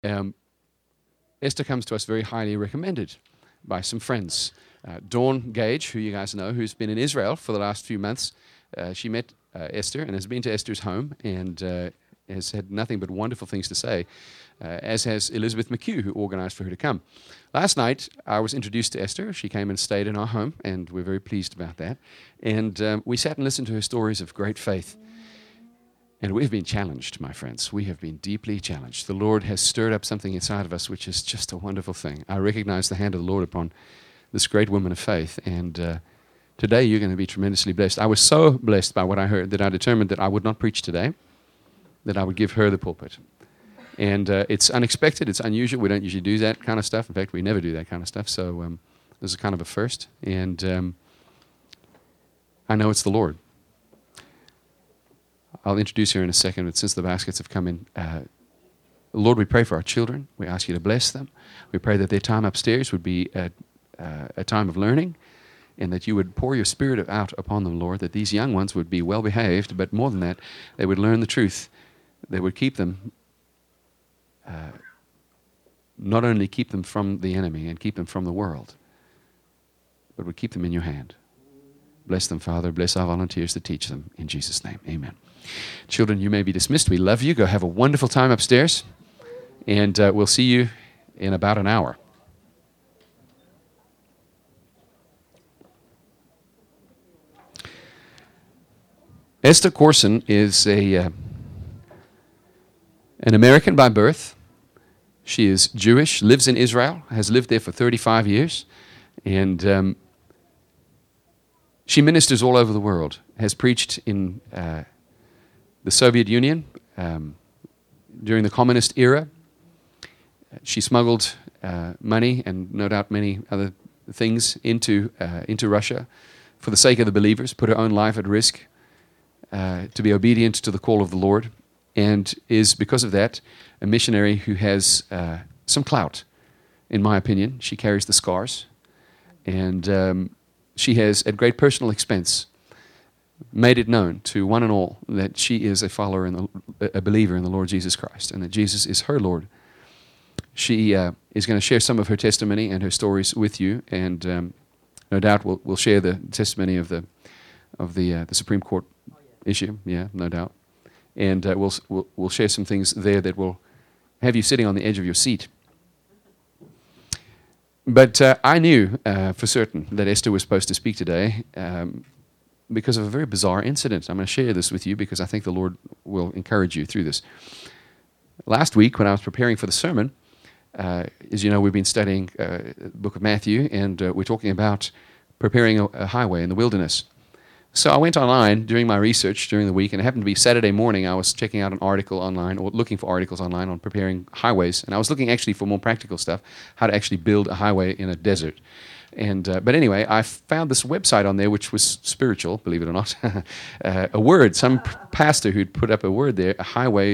Um, Esther comes to us very highly recommended by some friends. Dawn Gage, who you guys know, who's been in Israel for the last few months, she met Esther and has been to Esther's home and has had nothing but wonderful things to say, as has Elizabeth McHugh, who organized for her to come. Last night, I was introduced to Esther. She came and stayed in our home, and we're very pleased about that. And we sat and listened to her stories of great faith. And we've been challenged, my friends. We have been deeply challenged. The Lord has stirred up something inside of us, which is just a wonderful thing. I recognize the hand of the Lord upon this great woman of faith. And today you're going to be tremendously blessed. I was so blessed by what I heard that I determined that I would not preach today, that I would give her the pulpit. And it's unexpected. It's unusual. We don't usually do that kind of stuff. In fact, we never do that kind of stuff. So this is kind of a first. And I know it's the Lord. I'll introduce her in a second, but since the baskets have come in, Lord, we pray for our children. We ask you to bless them. We pray that their time upstairs would be a time of learning, and that you would pour your Spirit out upon them, Lord, that these young ones would be well behaved, but more than that, they would learn the truth. They would keep them, not only keep them from the enemy and keep them from the world, but would keep them in your hand. Bless them, Father. Bless our volunteers to teach them. In Jesus' name, amen. Children, you may be dismissed. We love you. Go have a wonderful time upstairs, and we'll see you in about an hour. Esther Corson is an American by birth. She is Jewish, lives in Israel, has lived there for 35 years, and she ministers all over the world, has preached in the Soviet Union during the communist era. She smuggled money and no doubt many other things into Russia for the sake of the believers, put her own life at risk to be obedient to the call of the Lord, and is, because of that, a missionary who has some clout, in my opinion. She carries the scars, and she has, at great personal expense, made it known to one and all that she is a follower and a believer in the Lord Jesus Christ, and that Jesus is her Lord. She is going to share some of her testimony and her stories with you, and no doubt we'll share the testimony of the Supreme Court issue. Yeah, no doubt, and we'll share some things there that will have you sitting on the edge of your seat. But I knew for certain that Esther was supposed to speak today because of a very bizarre incident. I'm going to share this with you because I think the Lord will encourage you through this. Last week, when I was preparing for the sermon, as you know, we've been studying the book of Matthew, and we're talking about preparing a highway in the wilderness. So I went online during my research during the week, and it happened to be Saturday morning. I was checking out an article online, or looking for articles online on preparing highways, and I was looking actually for more practical stuff, how to actually build a highway in a desert. And but anyway, I found this website on there which was spiritual, believe it or not. A word, some pastor who'd put up a word there, a highway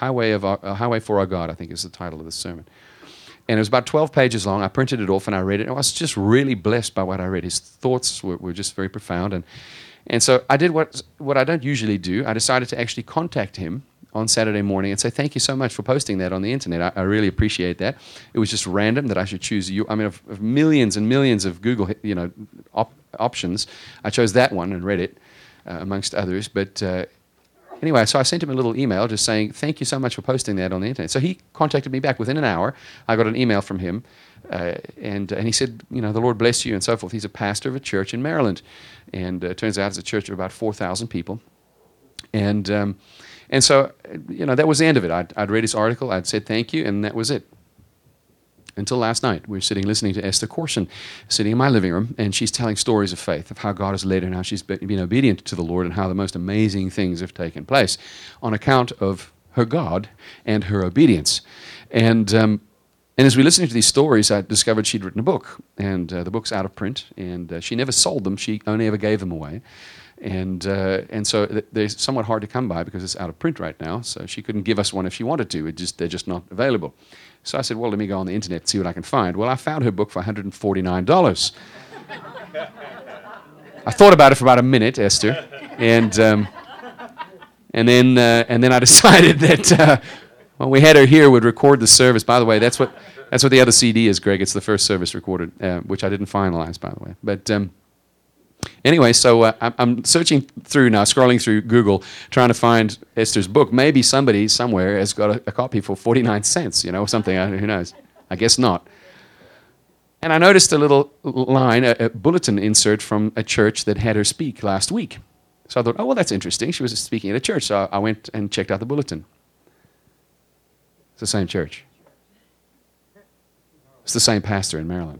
for our God, I think is the title of the sermon. And it was about 12 pages long. I printed it off and I read it. And I was just really blessed by what I read. His thoughts were just very profound. And so I did what I don't usually do. I decided to actually contact him on Saturday morning and say, thank you so much for posting that on the internet. I really appreciate that. It was just random that I should choose you. I mean, of millions and millions of Google options, I chose that one and read it, amongst others. But anyway, so I sent him a little email just saying, thank you so much for posting that on the internet. So he contacted me back within an hour. I got an email from him, and he said, the Lord bless you and so forth. He's a pastor of a church in Maryland, and it turns out it's a church of about 4,000 people. And so, that was the end of it. I'd read his article, I'd said thank you, and that was it. Until last night, we were sitting listening to Esther Corson, sitting in my living room, and she's telling stories of faith, of how God has led her and how she's been obedient to the Lord and how the most amazing things have taken place on account of her God and her obedience. And as we listened to these stories, I discovered she'd written a book, and the book's out of print, and she never sold them. She only ever gave them away. And so they're somewhat hard to come by because it's out of print right now, so she couldn't give us one if she wanted to. They're just not available. So I said, well, let me go on the internet and see what I can find. Well, I found her book for $149. I thought about it for about a minute, Esther, and then I decided that When we had her here, would record the service. By the way, that's what the other CD is, Greg. It's the first service recorded, which I didn't finalize, by the way. But anyway, so I'm searching through now, scrolling through Google, trying to find Esther's book. Maybe somebody somewhere has got a copy for 49 cents, or something. Who knows? I guess not. And I noticed a little line, a bulletin insert from a church that had her speak last week. So I thought, oh, well, that's interesting. She was speaking at a church. So I went and checked out the bulletin. It's the same church. It's the same pastor in Maryland.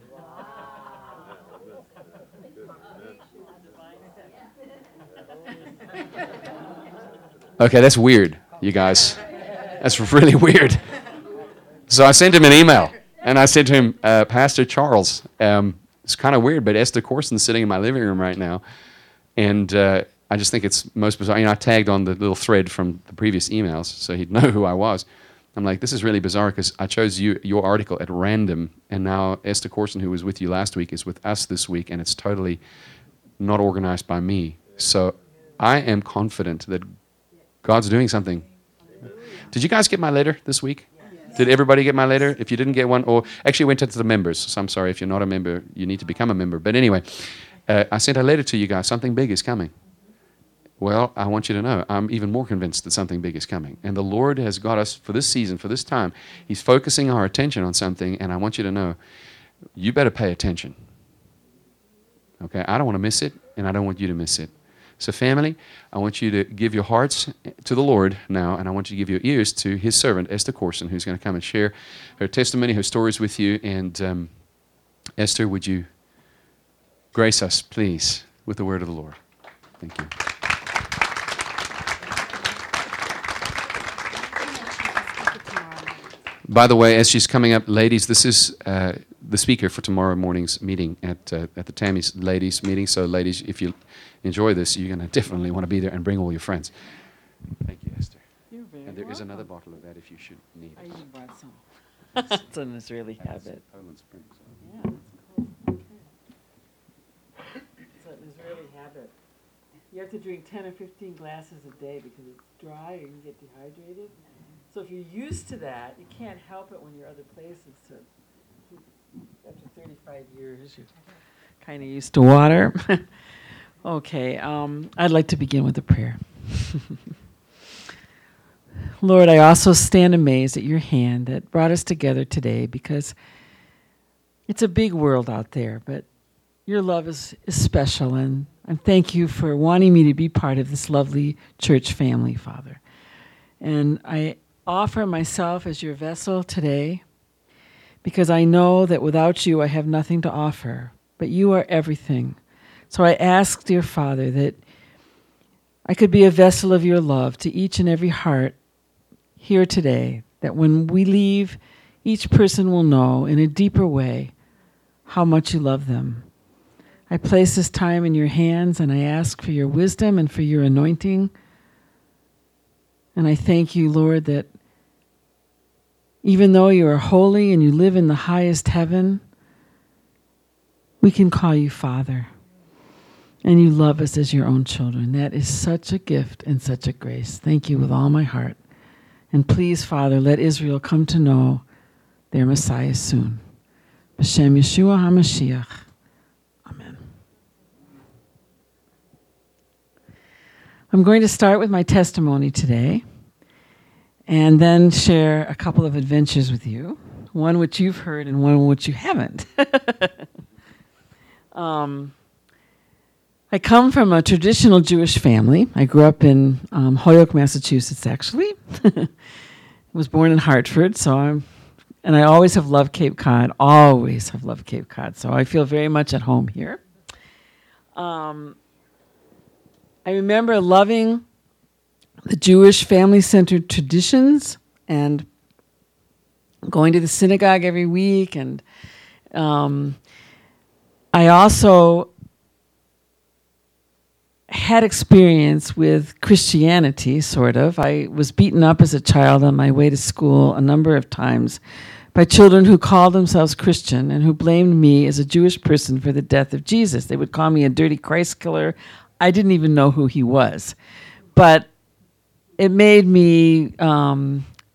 Okay, that's weird, you guys. That's really weird. So I sent him an email. And I said to him, Pastor Charles, it's kind of weird, but Esther Corson's sitting in my living room right now. And I just think it's most bizarre. I tagged on the little thread from the previous emails, so he'd know who I was. I'm like, this is really bizarre because I chose your article at random, and now Esther Corson, who was with you last week, is with us this week, and it's totally not organized by me. So I am confident that God's doing something. Did you guys get my letter this week? Did everybody get my letter? If you didn't get one, or actually went to the members, so I'm sorry if you're not a member, you need to become a member. But anyway, I sent a letter to you guys. Something big is coming. Well, I want you to know, I'm even more convinced that something big is coming. And the Lord has got us for this season, for this time. He's focusing our attention on something, and I want you to know, you better pay attention. Okay? I don't want to miss it, and I don't want you to miss it. So family, I want you to give your hearts to the Lord now, and I want you to give your ears to His servant, Esther Corson, who's going to come and share her testimony, her stories with you. And Esther, would you grace us, please, with the word of the Lord? Thank you. By the way, as she's coming up, ladies, this is the speaker for tomorrow morning's meeting at the Tammy's ladies meeting. So ladies, if you enjoy this, you're going to definitely want to be there and bring all your friends. Thank you, Esther. You're very And there is welcome. another bottle of that if you should need I it. even brought some. It's an Israeli habit. Poland Springs. Yeah, that's cool. Okay. It's an Israeli habit. You have to drink 10 or 15 glasses a day because it's dry or you get dehydrated. So if you're used to that, you can't help it when you're other places. So after 35 years, you're kind of used to water. Okay, I'd like to begin with a prayer. Lord, I also stand amazed at your hand that brought us together today because it's a big world out there, but your love is special, and thank you for wanting me to be part of this lovely church family, Father. And I offer myself as your vessel today because I know that without you I have nothing to offer, but you are everything. So I ask, dear Father, that I could be a vessel of your love to each and every heart here today, that when we leave, each person will know in a deeper way how much you love them. I place this time in your hands, and I ask for your wisdom and for your anointing. And I thank you, Lord, that even though you are holy and you live in the highest heaven, we can call you Father. And you love us as your own children. That is such a gift and such a grace. Thank you with all my heart. And please, Father, let Israel come to know their Messiah soon. B'Shem Yeshua HaMashiach. Amen. I'm going to start with my testimony today and then share a couple of adventures with you, one which you've heard and one which you haven't. I come from a traditional Jewish family. I grew up in Holyoke, Massachusetts, actually. Was born in Hartford, and I always have loved Cape Cod, always have loved Cape Cod, so I feel very much at home here. I remember loving the Jewish family-centered traditions and going to the synagogue every week, and I also had experience with Christianity, sort of. I was beaten up as a child on my way to school a number of times by children who called themselves Christian and who blamed me as a Jewish person for the death of Jesus. They would call me a dirty Christ killer. I didn't even know who he was. But it made me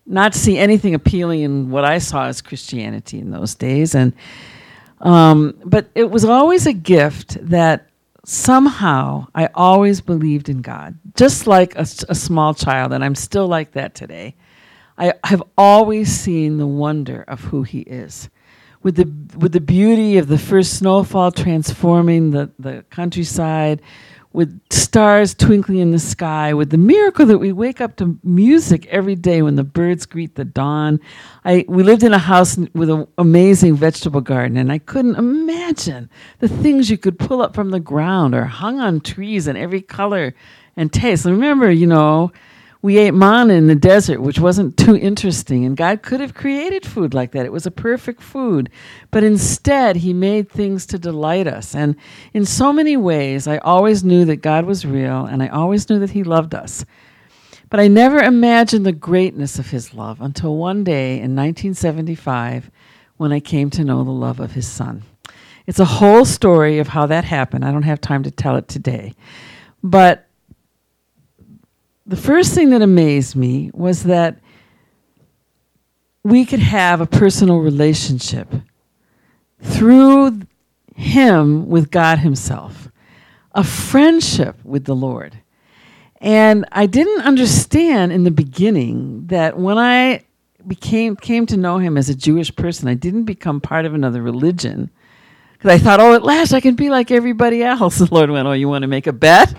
not see anything appealing in what I saw as Christianity in those days. But it was always a gift that somehow I always believed in God, just like a small child, and I'm still like that today. I have always seen the wonder of who he is. With the beauty of the first snowfall transforming the countryside, with stars twinkling in the sky, with the miracle that we wake up to music every day when the birds greet the dawn. We lived in a house with an amazing vegetable garden, and I couldn't imagine the things you could pull up from the ground or hung on trees in every color and taste. And remember, we ate manna in the desert, which wasn't too interesting, and God could have created food like that. It was a perfect food. But instead, he made things to delight us. And in so many ways, I always knew that God was real, and I always knew that he loved us. But I never imagined the greatness of his love until one day in 1975 when I came to know the love of his son. It's a whole story of how that happened. I don't have time to tell it today. But the first thing that amazed me was that we could have a personal relationship through him with God himself, a friendship with the Lord. And I didn't understand in the beginning that when I came to know him as a Jewish person, I didn't become part of another religion. Because I thought, at last I can be like everybody else. The Lord went, you want to make a bet?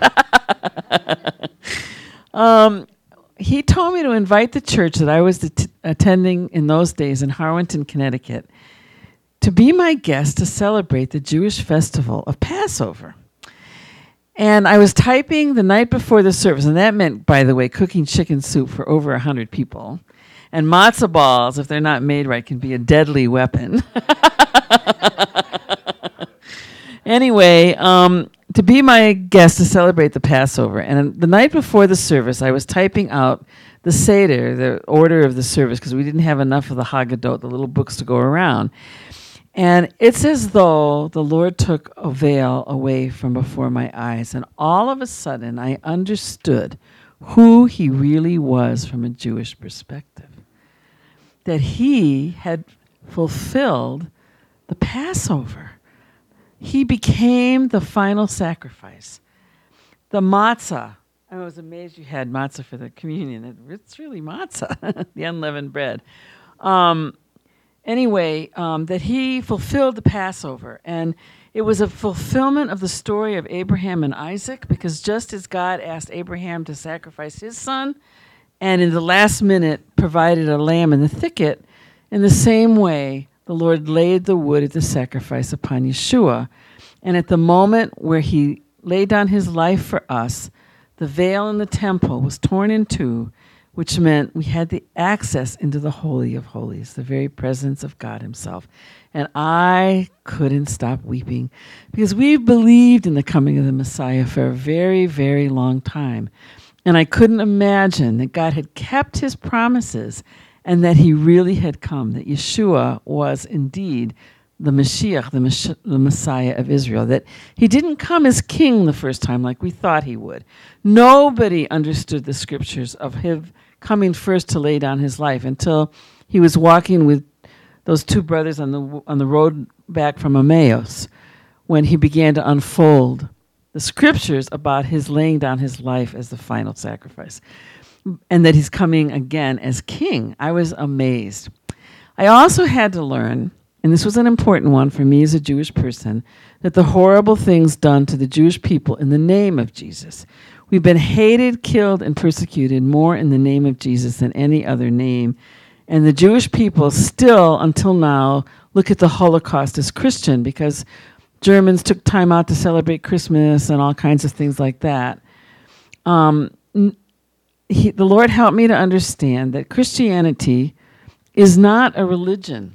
He told me to invite the church that I was attending in those days in Harwinton, Connecticut, to be my guest to celebrate the Jewish festival of Passover. And I was typing the night before the service, and that meant, by the way, cooking chicken soup for over 100 people. And matzo balls, if they're not made right, can be a deadly weapon. Anyway, to be my guest to celebrate the Passover. And the night before the service, I was typing out the Seder, the order of the service, because we didn't have enough of the Haggadot, the little books to go around. And it's as though the Lord took a veil away from before my eyes. And all of a sudden, I understood who he really was from a Jewish perspective. That he had fulfilled the Passover. He became the final sacrifice. The matzah. I was amazed you had matzah for the communion. It's really matzah, the unleavened bread. That he fulfilled the Passover. And it was a fulfillment of the story of Abraham and Isaac, because just as God asked Abraham to sacrifice his son, and in the last minute provided a lamb in the thicket, in the same way, the Lord laid the wood of the sacrifice upon Yeshua. And at the moment where he laid down his life for us, the veil in the temple was torn in two, which meant we had the access into the Holy of Holies, the very presence of God himself. And I couldn't stop weeping, because we believed in the coming of the Messiah for a very, very long time. And I couldn't imagine that God had kept his promises and that he really had come, that Yeshua was indeed the Mashiach, the Messiah of Israel, that he didn't come as king the first time like we thought he would. Nobody understood the scriptures of him coming first to lay down his life until he was walking with those two brothers on the road back from Emmaus, when he began to unfold the scriptures about his laying down his life as the final sacrifice, and that he's coming again as king. I was amazed. I also had to learn, and this was an important one for me as a Jewish person, that the horrible things done to the Jewish people in the name of Jesus. We've been hated, killed, and persecuted more in the name of Jesus than any other name. And the Jewish people still, until now, look at the Holocaust as Christian, because Germans took time out to celebrate Christmas and all kinds of things like that. The Lord helped me to understand that Christianity is not a religion.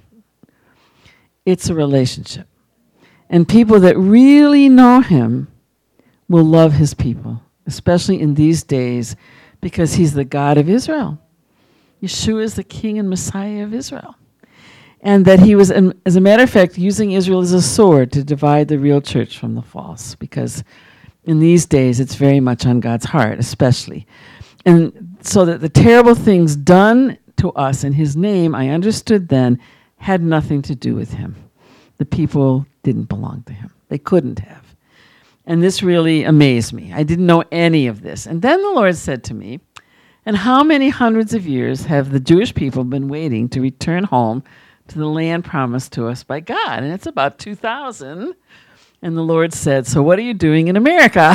It's a relationship. And people that really know him will love his people, especially in these days, because he's the God of Israel. Yeshua is the King and Messiah of Israel. And that he was, as a matter of fact, using Israel as a sword to divide the real church from the false, because in these days it's very much on God's heart, especially. And so that the terrible things done to us in his name, I understood then, had nothing to do with him. The people didn't belong to him. They couldn't have. And this really amazed me. I didn't know any of this. And then the Lord said to me, and how many hundreds of years have the Jewish people been waiting to return home to the land promised to us by God? And it's about 2,000. And the Lord said, so what are you doing in America?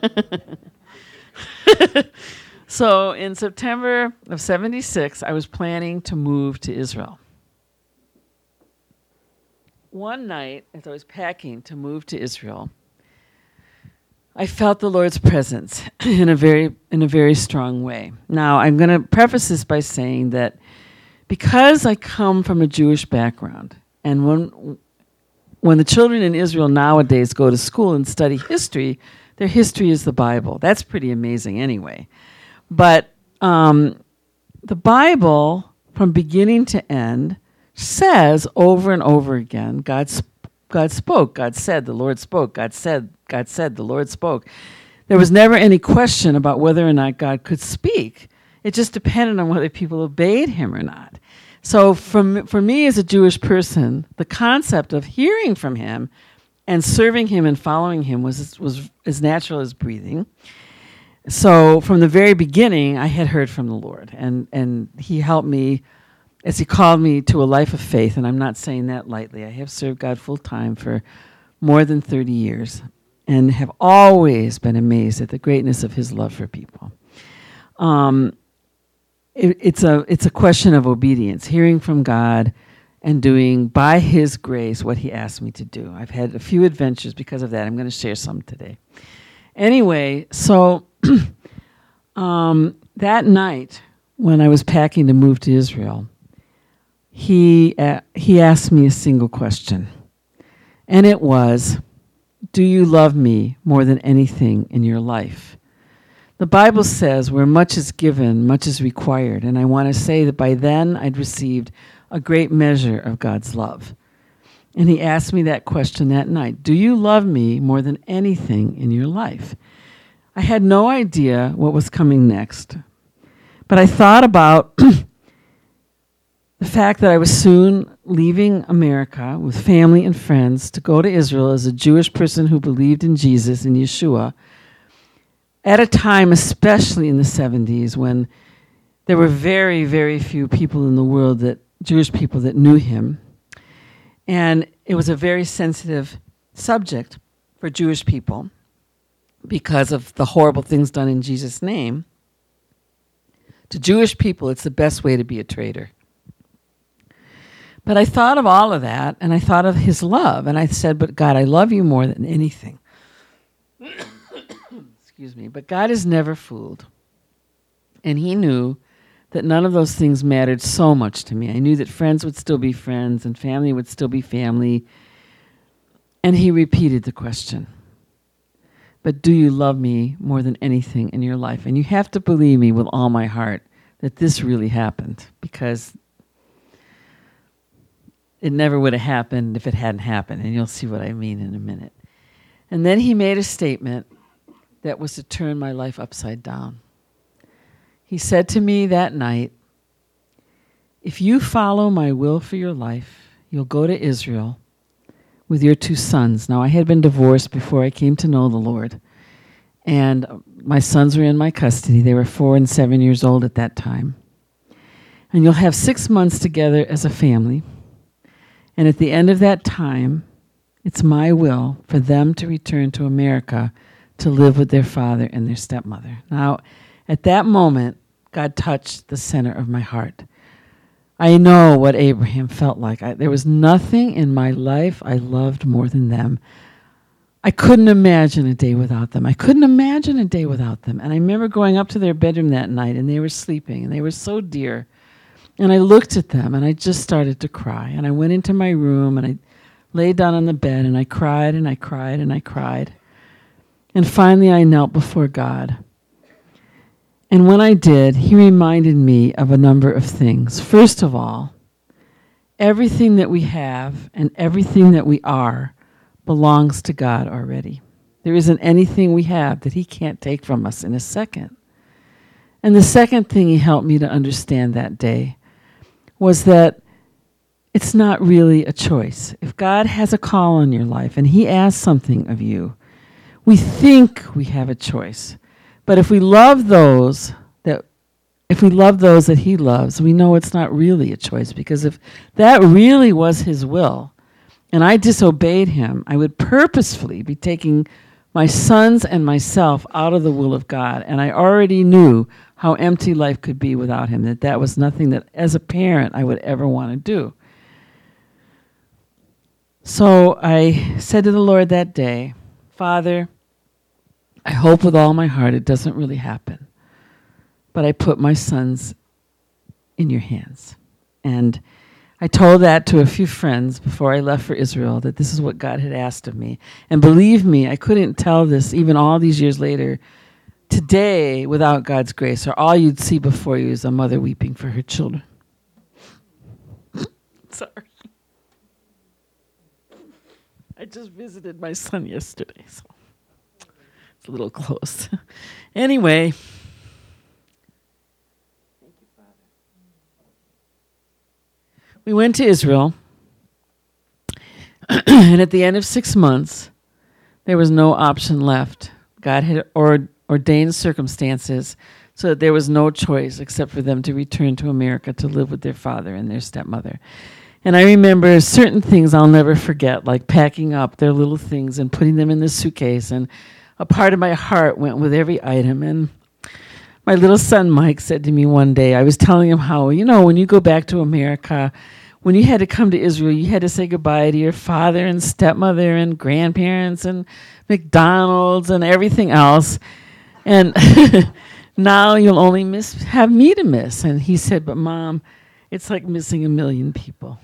So in September of 76, I was planning to move to Israel. One night, as I was packing to move to Israel, I felt the Lord's presence in a very strong way. Now, I'm going to preface this by saying that because I come from a Jewish background, and when the children in Israel nowadays go to school and study history, their history is the Bible. That's pretty amazing anyway. But the Bible, from beginning to end, says over and over again, God spoke, God said, the Lord spoke, God said, the Lord spoke. There was never any question about whether or not God could speak. It just depended on whether people obeyed him or not. So for me as a Jewish person, the concept of hearing from him and serving him and following him was as natural as breathing. So from the very beginning, I had heard from the Lord, and he helped me as he called me to a life of faith, and I'm not saying that lightly. I have served God full time for more than 30 years and have always been amazed at the greatness of his love for people. It's a question of obedience, hearing from God and doing by his grace what he asked me to do. I've had a few adventures because of that. I'm going to share some today. Anyway, so that night when I was packing to move to Israel, he asked me a single question, and it was, do you love me more than anything in your life? The Bible says where much is given, much is required, and I want to say that by then I'd received a great measure of God's love. And he asked me that question that night, do you love me more than anything in your life? I had no idea what was coming next, but I thought about the fact that I was soon leaving America with family and friends to go to Israel as a Jewish person who believed in Jesus and Yeshua at a time, especially in the 70s, when there were very, very few people in the world, Jewish people that knew him. And it was a very sensitive subject for Jewish people because of the horrible things done in Jesus' name. To Jewish people, it's the best way to be a traitor. But I thought of all of that, and I thought of his love, and I said, but God, I love you more than anything. Excuse me. But God is never fooled. And he knew that none of those things mattered so much to me. I knew that friends would still be friends, and family would still be family. And he repeated the question, but do you love me more than anything in your life? And you have to believe me with all my heart that this really happened, because it never would have happened if it hadn't happened, and you'll see what I mean in a minute. And then he made a statement that was to turn my life upside down. He said to me that night, if you follow my will for your life, you'll go to Israel with your 2 sons. Now, I had been divorced before I came to know the Lord, and my sons were in my custody. They were 4 and 7 years old at that time. And you'll have 6 months together as a family. And at the end of that time, it's my will for them to return to America to live with their father and their stepmother. Now, at that moment, God touched the center of my heart. I know what Abraham felt like. There was nothing in my life I loved more than them. I couldn't imagine a day without them. And I remember going up to their bedroom that night, and they were sleeping, and they were so dear. And I looked at them, and I just started to cry. And I went into my room, and I laid down on the bed, and I cried, and I cried, and I cried. And finally, I knelt before God. And when I did, he reminded me of a number of things. First of all, everything that we have and everything that we are belongs to God already. There isn't anything we have that he can't take from us in a second. And the second thing he helped me to understand that day was that it's not really a choice. If God has a call on your life and he asks something of you, we think we have a choice. But if we love those that he loves, we know it's not really a choice, because if that really was his will and I disobeyed him, I would purposefully be taking my sons and myself out of the will of God. And I already knew how empty life could be without him, that was nothing that as a parent I would ever want to do. So I said to the Lord that day, Father, I hope with all my heart it doesn't really happen, but I put my sons in your hands. And I told that to a few friends before I left for Israel, that this is what God had asked of me. And believe me, I couldn't tell this even all these years later today without God's grace, or all you'd see before you is a mother weeping for her children. Sorry. I just visited my son yesterday, so it's a little close. Anyway. Thank you, Father. We went to Israel, and at the end of 6 months, there was no option left. God had ordained circumstances so that there was no choice except for them to return to America to live with their father and their stepmother. And I remember certain things I'll never forget, like packing up their little things and putting them in the suitcase. And a part of my heart went with every item. And my little son, Mike, said to me one day, I was telling him how, when you go back to America, when you had to come to Israel, you had to say goodbye to your father and stepmother and grandparents and McDonald's and everything else. And now you'll only have me to miss. And he said, but Mom, it's like missing a million people.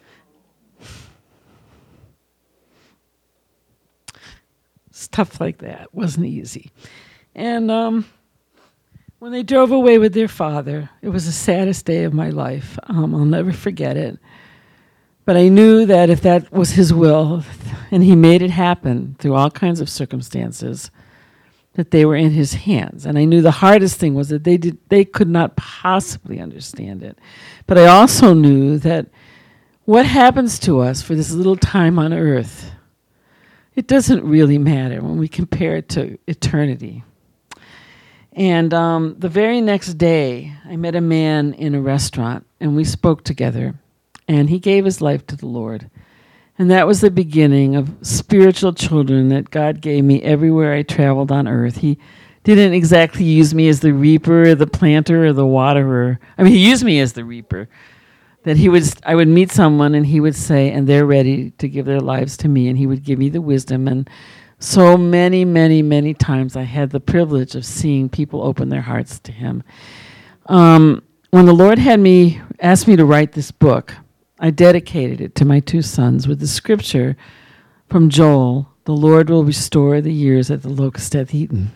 Stuff like that wasn't easy. And when they drove away with their father, it was the saddest day of my life. I'll never forget it. But I knew that if that was his will, and he made it happen through all kinds of circumstances, that they were in his hands. And I knew the hardest thing was that they could not possibly understand it. But I also knew that what happens to us for this little time on earth, it doesn't really matter when we compare it to eternity. And the very next day, I met a man in a restaurant, and we spoke together, and he gave his life to the Lord. And that was the beginning of spiritual children that God gave me everywhere I traveled on earth. He didn't exactly use me as the reaper, or the planter, or the waterer. I mean, he used me as the reaper. That I would meet someone, and he would say, and they're ready to give their lives to me, and he would give me the wisdom. And so many, many, many times I had the privilege of seeing people open their hearts to him. When the Lord asked me to write this book, I dedicated it to my two sons with the scripture from Joel, the Lord will restore the years that the locust hath eaten.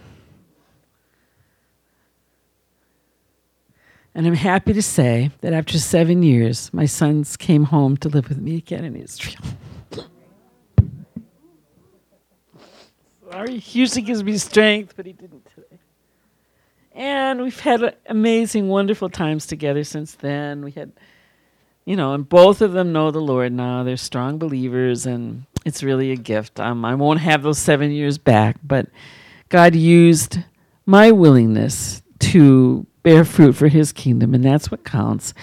And I'm happy to say that after 7 years, my sons came home to live with me again in Israel. Sorry, he usually gives me strength, but he didn't today. And we've had amazing, wonderful times together since then. We had, and both of them know the Lord now. They're strong believers, and it's really a gift. I won't have those 7 years back, but God used my willingness to bear fruit for his kingdom, and that's what counts.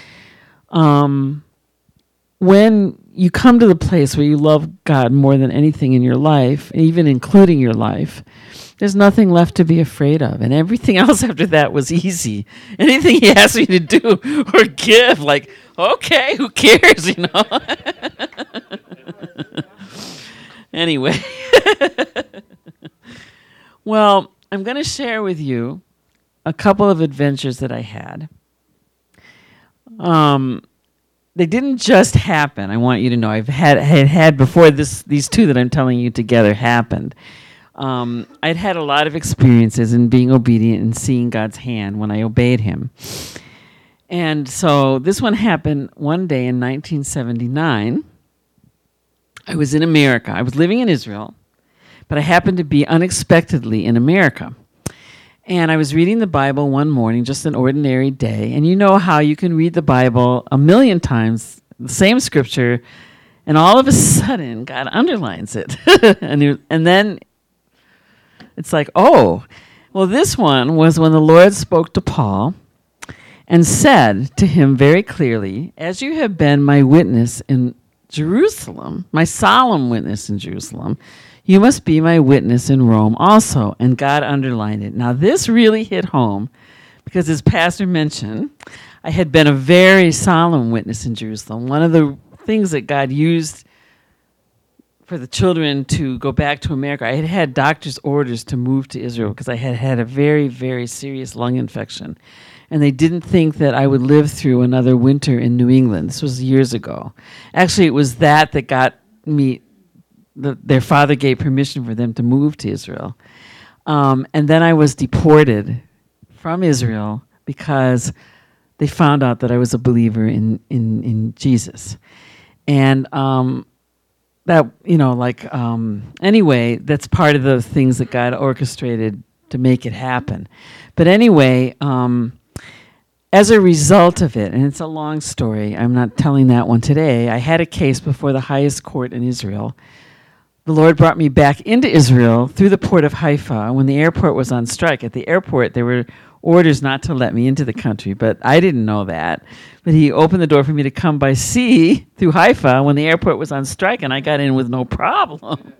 When you come to the place where you love God more than anything in your life, even including your life, there's nothing left to be afraid of. And everything else after that was easy. Anything he asked me to do or give, like, okay, who cares, Anyway. Well, I'm going to share with you a couple of adventures that I had. They didn't just happen. I want you to know I had before these two that I'm telling you together happened. I'd had a lot of experiences in being obedient and seeing God's hand when I obeyed him. And so this one happened one day in 1979. I was in America. I was living in Israel, but I happened to be unexpectedly in America. And I was reading the Bible one morning, just an ordinary day. And you know how you can read the Bible a million times, the same scripture, and all of a sudden God underlines it. and then it's like, oh, well, this one was when the Lord spoke to Paul and said to him very clearly, as you have been my witness in Jerusalem, my solemn witness in Jerusalem, you must be my witness in Rome also. And God underlined it. Now, this really hit home because, as Pastor mentioned, I had been a very solemn witness in Jerusalem. One of the things that God used for the children to go back to America, I had had doctor's orders to move to Israel because I had had a very, very serious lung infection. And they didn't think that I would live through another winter in New England. This was years ago. Actually, it was that got me, their father gave permission for them to move to Israel. And then I was deported from Israel because they found out that I was a believer in Jesus. And anyway, that's part of the things that God orchestrated to make it happen. But anyway, as a result of it, and it's a long story, I'm not telling that one today, I had a case before the highest court in Israel. The Lord brought me back into Israel through the port of Haifa when the airport was on strike. At the airport, there were orders not to let me into the country, but I didn't know that. But he opened the door for me to come by sea through Haifa when the airport was on strike, and I got in with no problem.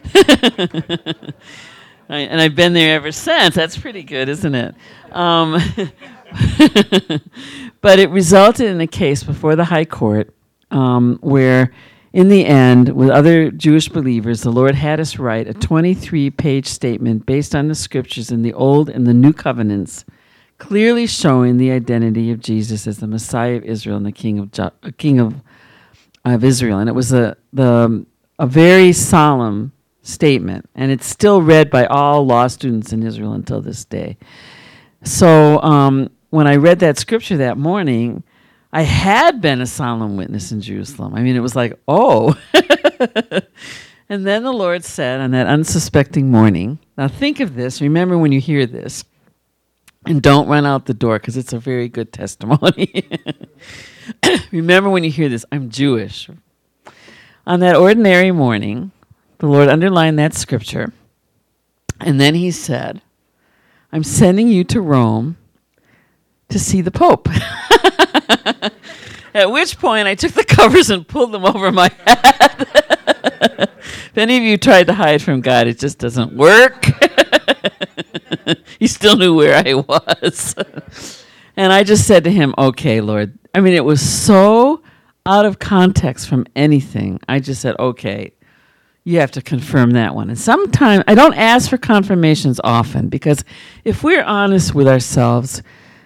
And I've been there ever since. That's pretty good, isn't it? But it resulted in a case before the High Court where, in the end, with other Jewish believers, the Lord had us write a 23-page statement based on the scriptures in the Old and the New Covenants, clearly showing the identity of Jesus as the Messiah of Israel and the King of Israel. And it was a very solemn statement, and it's still read by all law students in Israel until this day. So when I read that scripture that morning, I had been a solemn witness in Jerusalem. I mean, it was like, oh. And then the Lord said on that unsuspecting morning, now think of this, remember when you hear this, and don't run out the door because it's a very good testimony. Remember when you hear this, I'm Jewish. On that ordinary morning, the Lord underlined that scripture, and then he said, I'm sending you to Rome to see the Pope. At which point I took the covers and pulled them over my head. If any of you tried to hide from God, it just doesn't work. He still knew where I was. And I just said to him, okay, Lord. I mean, it was so out of context from anything. I just said, okay, you have to confirm that one. And sometimes, I don't ask for confirmations often, because if we're honest with ourselves,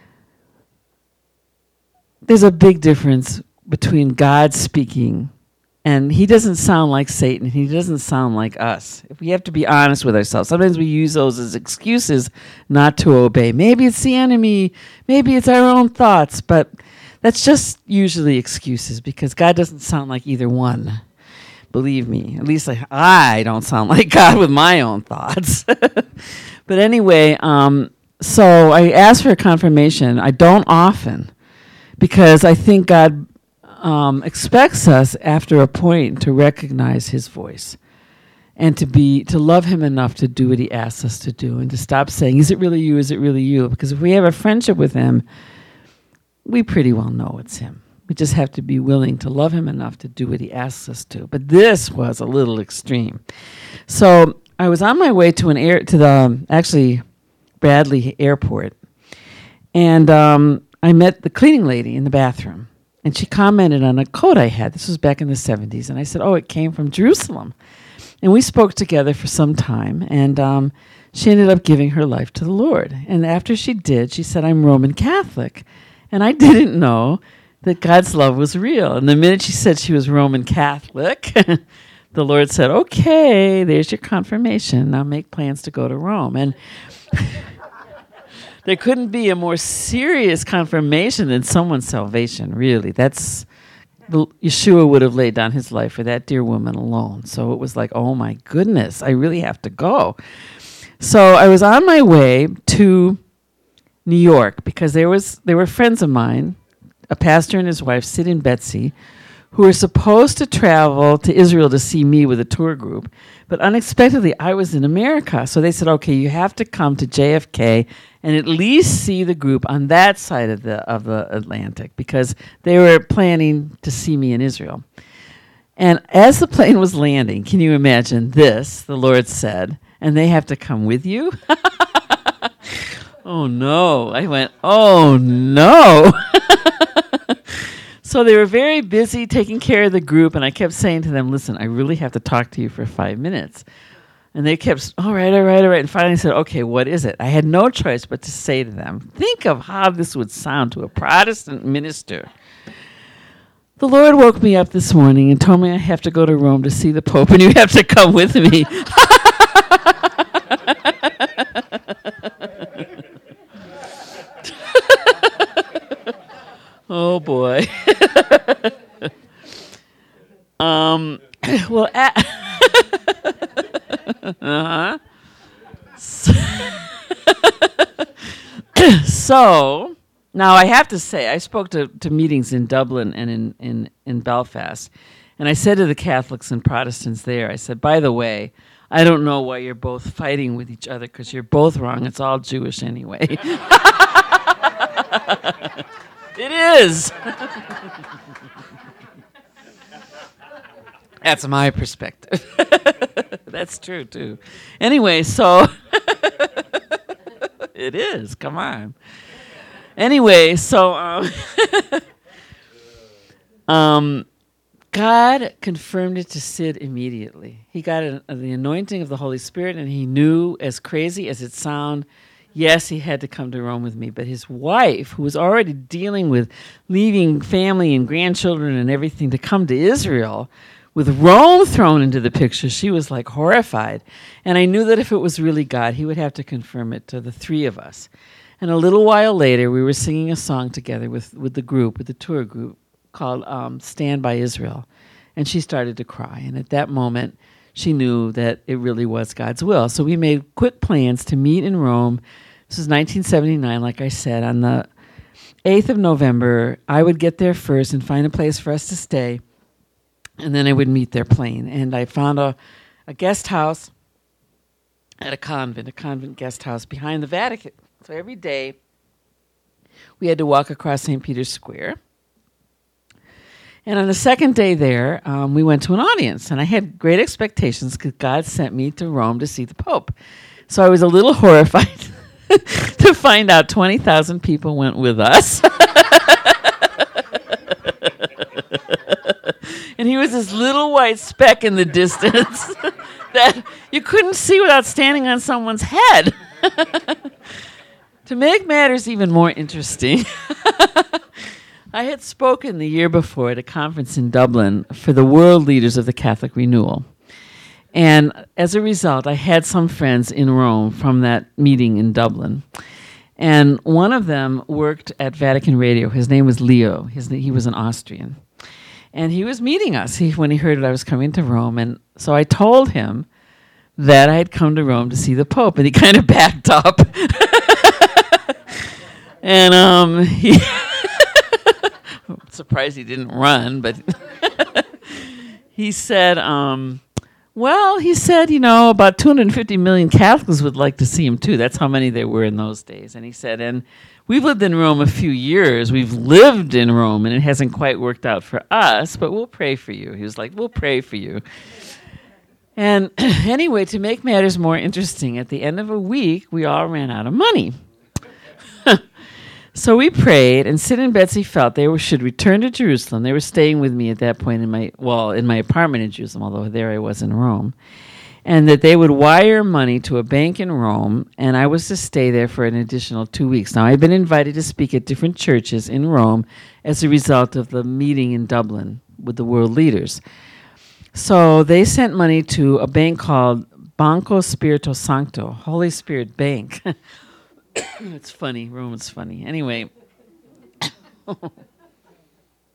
there's a big difference between God speaking, and he doesn't sound like Satan. He doesn't sound like us. If we have to be honest with ourselves, sometimes we use those as excuses not to obey. Maybe it's the enemy. Maybe it's our own thoughts. But that's just usually excuses, because God doesn't sound like either one. Believe me. At least I don't sound like God with my own thoughts. But anyway, so I asked for a confirmation. I don't often, because I think God expects us after a point to recognize his voice and to love him enough to do what he asks us to do, and to stop saying, is it really you? Is it really you? Because if we have a friendship with him, we pretty well know it's him. We just have to be willing to love him enough to do what he asks us to. But this was a little extreme. So I was on my way to the Bradley Airport, and I met the cleaning lady in the bathroom, and she commented on a coat I had. This was back in the 70s, and I said, oh, it came from Jerusalem. And we spoke together for some time, and she ended up giving her life to the Lord. And after she did, she said, I'm Roman Catholic. And I didn't know that God's love was real. And the minute she said she was Roman Catholic, the Lord said, okay, there's your confirmation. Now make plans to go to Rome. And there couldn't be a more serious confirmation than someone's salvation, really. Yeshua would have laid down his life for that dear woman alone. So it was like, oh my goodness, I really have to go. So I was on my way to New York because there were friends of mine, a pastor and his wife, Sid and Betsy, who were supposed to travel to Israel to see me with a tour group. But unexpectedly, I was in America. So they said, okay, you have to come to JFK and at least see the group on that side of the Atlantic, because they were planning to see me in Israel. And as the plane was landing, can you imagine this? The Lord said, and they have to come with you? Oh, no. I went, oh, no. So they were very busy taking care of the group, and I kept saying to them, listen, I really have to talk to you for 5 minutes. And they kept, all right. And finally said, okay, what is it? I had no choice but to say to them, think of how this would sound to a Protestant minister. The Lord woke me up this morning and told me I have to go to Rome to see the Pope, and you have to come with me. Oh, boy. Well, uh-huh. So, now I have to say, I spoke to meetings in Dublin and in Belfast, and I said to the Catholics and Protestants there, I said, by the way, I don't know why you're both fighting with each other, because you're both wrong. It's all Jewish anyway. It is. That's my perspective. That's true, too. Anyway, so it is. Come on. Anyway, so God confirmed it to Sid immediately. He got the anointing of the Holy Spirit, and he knew, as crazy as it sounded, yes, he had to come to Rome with me. But his wife, who was already dealing with leaving family and grandchildren and everything to come to Israel, with Rome thrown into the picture, she was like horrified. And I knew that if it was really God, he would have to confirm it to the three of us. And a little while later, we were singing a song together with the group, with the tour group, called Stand by Israel. And she started to cry. And at that moment, she knew that it really was God's will. So we made quick plans to meet in Rome. This was 1979, like I said. On the 8th of November, I would get there first and find a place for us to stay. And then I would meet their plane. And I found a guest house at a convent guest house behind the Vatican. So every day, we had to walk across St. Peter's Square. And on the second day there, we went to an audience. And I had great expectations because God sent me to Rome to see the Pope. So I was a little horrified to find out 20,000 people went with us. And he was this little white speck in the distance that you couldn't see without standing on someone's head. To make matters even more interesting, I had spoken the year before at a conference in Dublin for the world leaders of the Catholic Renewal. And as a result, I had some friends in Rome from that meeting in Dublin. And one of them worked at Vatican Radio. His name was Leo. He was an Austrian. And he was meeting us when he heard that I was coming to Rome. And so I told him that I had come to Rome to see the Pope. And he kind of backed up. And he... I'm surprised he didn't run, but he said, about 250 million Catholics would like to see him too. That's how many there were in those days. And he said, and we've lived in Rome a few years. We've lived in Rome, and it hasn't quite worked out for us, but we'll pray for you. He was like, we'll pray for you. And anyway, to make matters more interesting, at the end of a week, we all ran out of money. So we prayed, and Sid and Betsy felt they should return to Jerusalem. They were staying with me at that point in my apartment in Jerusalem, although there I was in Rome, and that they would wire money to a bank in Rome, and I was to stay there for an additional 2 weeks. Now, I've been invited to speak at different churches in Rome as a result of the meeting in Dublin with the world leaders. So they sent money to a bank called Banco Spirito Santo, Holy Spirit Bank. It's funny. Rome is funny. Anyway.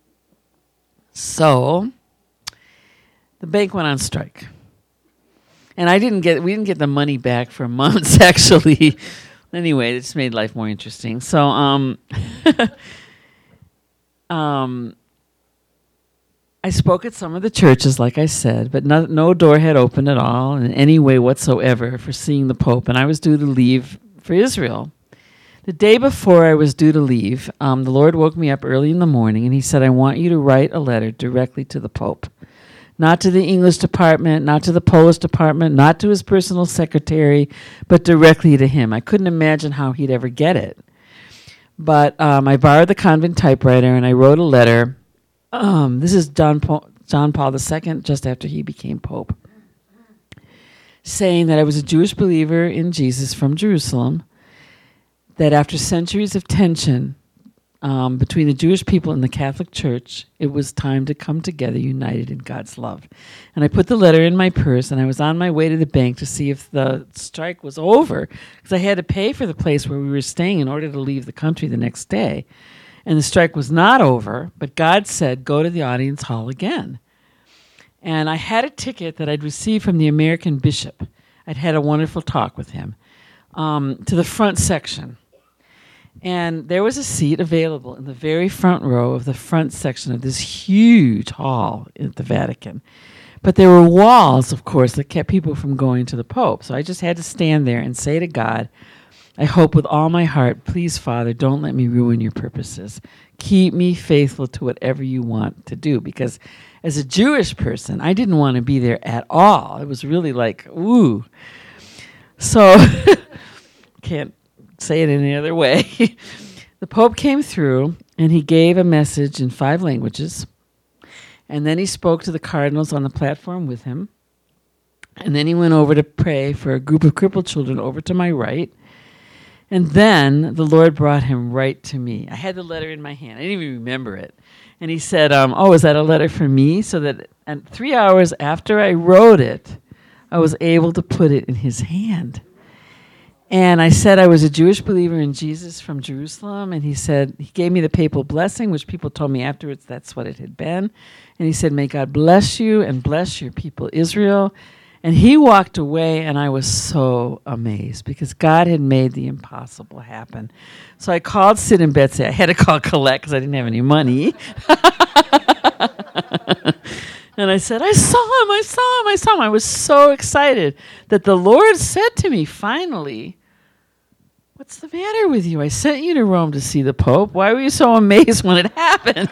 So, the bank went on strike. And we didn't get the money back for months, actually. Anyway, it just made life more interesting. So, I spoke at some of the churches, like I said, but no door had opened at all in any way whatsoever for seeing the Pope. And I was due to leave for Israel. The day before I was due to leave, the Lord woke me up early in the morning, and he said, I want you to write a letter directly to the Pope. Not to the English department, not to the Polish department, not to his personal secretary, but directly to him. I couldn't imagine how he'd ever get it. But I borrowed the convent typewriter, and I wrote a letter. This is John Paul II, just after he became Pope, saying that I was a Jewish believer in Jesus from Jerusalem, that after centuries of tension between the Jewish people and the Catholic Church, it was time to come together united in God's love. And I put the letter in my purse, and I was on my way to the bank to see if the strike was over, because I had to pay for the place where we were staying in order to leave the country the next day. And the strike was not over, but God said, go to the audience hall again. And I had a ticket that I'd received from the American bishop. I'd had a wonderful talk with him, to the front section. And there was a seat available in the very front row of the front section of this huge hall at the Vatican. But there were walls, of course, that kept people from going to the Pope. So I just had to stand there and say to God, I hope with all my heart, please, Father, don't let me ruin your purposes. Keep me faithful to whatever you want to do. Because as a Jewish person, I didn't want to be there at all. It was really like, ooh. So, can't say it any other way. The Pope came through, and he gave a message in 5 languages. And then he spoke to the cardinals on the platform with him. And then he went over to pray for a group of crippled children over to my right. And then the Lord brought him right to me. I had the letter in my hand. I didn't even remember it. And he said, is that a letter for me? So that 3 hours after I wrote it, I was able to put it in his hand. And I said I was a Jewish believer in Jesus from Jerusalem. And he said, he gave me the papal blessing, which people told me afterwards that's what it had been. And he said, may God bless you and bless your people Israel. And he walked away, and I was so amazed because God had made the impossible happen. So I called Sid and Betsy. I had to call Colette because I didn't have any money. And I said, I saw him. I was so excited that the Lord said to me, finally, what's the matter with you? I sent you to Rome to see the Pope. Why were you so amazed when it happened,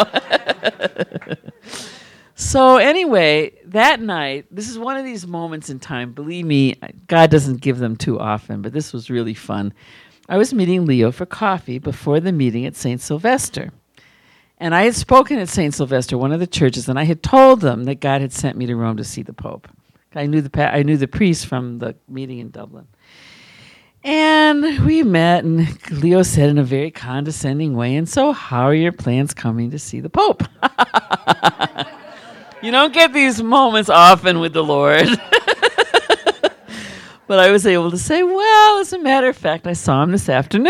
So anyway, that night, this is one of these moments in time. Believe me, God doesn't give them too often, but this was really fun. I was meeting Leo for coffee before the meeting at St. Sylvester. And I had spoken at St. Sylvester, one of the churches, and I had told them that God had sent me to Rome to see the Pope. I knew the priest from the meeting in Dublin. And we met, and Leo said in a very condescending way, and so how are your plans coming to see the Pope? You don't get these moments often with the Lord. But I was able to say, well, as a matter of fact, I saw him this afternoon.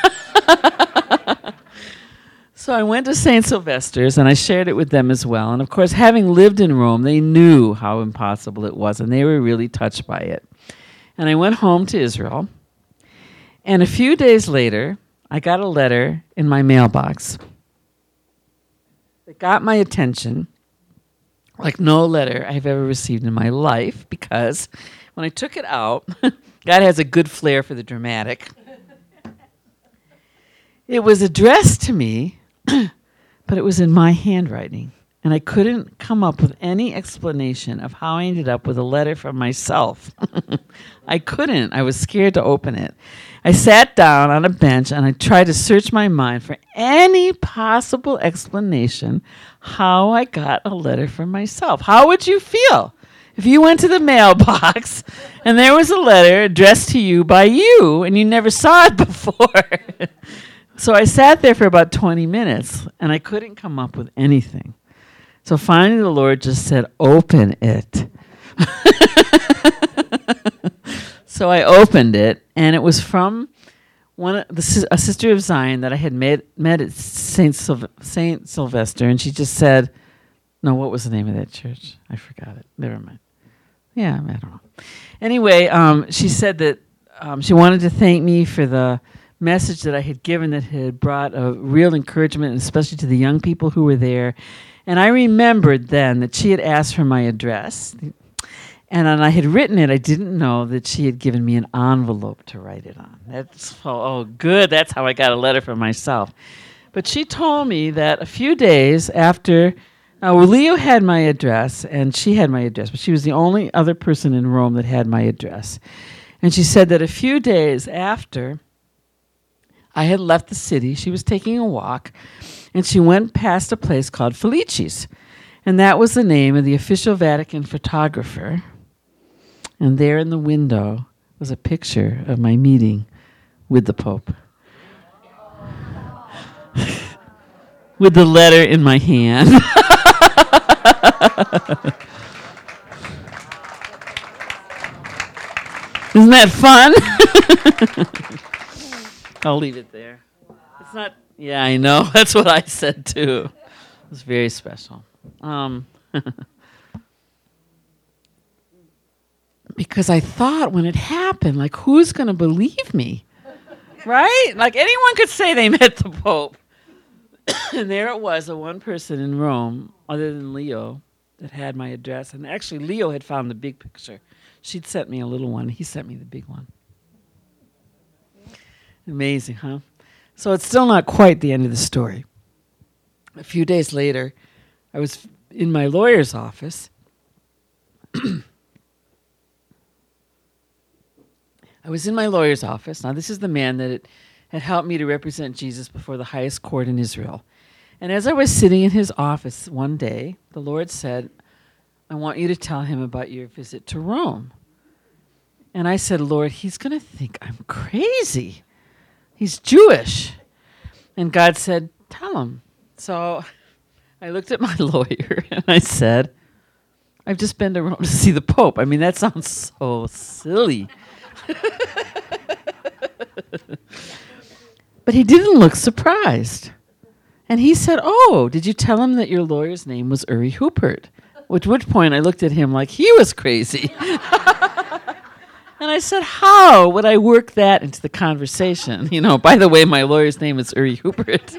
So I went to St. Sylvester's, and I shared it with them as well. And, of course, having lived in Rome, they knew how impossible it was, and they were really touched by it. And I went home to Israel. And a few days later, I got a letter in my mailbox that got my attention like no letter I've ever received in my life, because when I took it out, God has a good flair for the dramatic. It was addressed to me, but it was in my handwriting, and I couldn't come up with any explanation of how I ended up with a letter from myself. I couldn't. I was scared to open it. I sat down on a bench, and I tried to search my mind for any possible explanation how I got a letter from myself. How would you feel if you went to the mailbox and there was a letter addressed to you by you and you never saw it before? So I sat there for about 20 minutes, and I couldn't come up with anything. So finally the Lord just said, open it. So I opened it, and it was from a sister of Zion that I had met at St. Sylvester, and she just said, no, what was the name of that church? I forgot it. Never mind. Yeah, I don't know. Anyway, she said that she wanted to thank me for the message that I had given that had brought a real encouragement, especially to the young people who were there. And I remembered then that she had asked for my address. And I had written it. I didn't know that she had given me an envelope to write it on. That's good. That's how I got a letter for myself. But she told me that a few days after, Leo had my address, and she had my address, but she was the only other person in Rome that had my address. And she said that a few days after I had left the city, she was taking a walk, and she went past a place called Felici's. And that was the name of the official Vatican photographer. And there in the window was a picture of my meeting with the Pope. With the letter in my hand. Isn't that fun? I'll leave it there. It's not, yeah, I know. That's what I said too. It was very special. Because I thought when it happened, like, who's going to believe me? Right? Like, anyone could say they met the Pope. And there it was, the one person in Rome, other than Leo, that had my address. And actually, Leo had found the big picture. She'd sent me a little one. He sent me the big one. Amazing, huh? So it's still not quite the end of the story. A few days later, I was in my lawyer's office. I was in my lawyer's office. Now, this is the man that had helped me to represent Jesus before the highest court in Israel. And as I was sitting in his office one day, the Lord said, I want you to tell him about your visit to Rome. And I said, Lord, he's going to think I'm crazy. He's Jewish. And God said, tell him. So I looked at my lawyer and I said, I've just been to Rome to see the Pope. I mean, that sounds so silly. But he didn't look surprised. And he said, oh, did you tell him that your lawyer's name was Uri Hupert? At which point I looked at him like he was crazy. And I said, how would I work that into the conversation? You know, by the way, my lawyer's name is Uri Hupert.